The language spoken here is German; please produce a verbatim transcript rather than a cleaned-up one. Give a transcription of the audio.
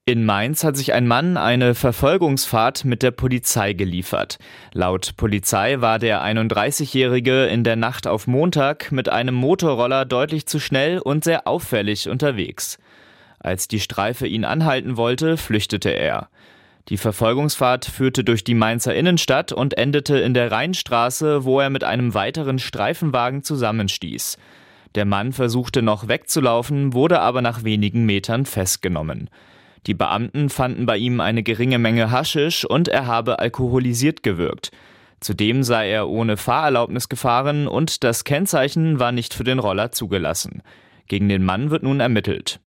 In Mainz hat sich ein Mann eine Verfolgungsfahrt mit der Polizei geliefert. Laut Polizei war der einunddreißigjährige in der Nacht auf Montag mit einem Motorroller deutlich zu schnell und sehr auffällig unterwegs. Als die Streife ihn anhalten wollte, flüchtete er. Die Verfolgungsfahrt führte durch die Mainzer Innenstadt und endete in der Rheinstraße, wo er mit einem weiteren Streifenwagen zusammenstieß. Der Mann versuchte noch wegzulaufen, wurde aber nach wenigen Metern festgenommen. Die Beamten fanden bei ihm eine geringe Menge Haschisch und er habe alkoholisiert gewirkt. Zudem sei er ohne Fahrerlaubnis gefahren und das Kennzeichen war nicht für den Roller zugelassen. Gegen den Mann wird nun ermittelt.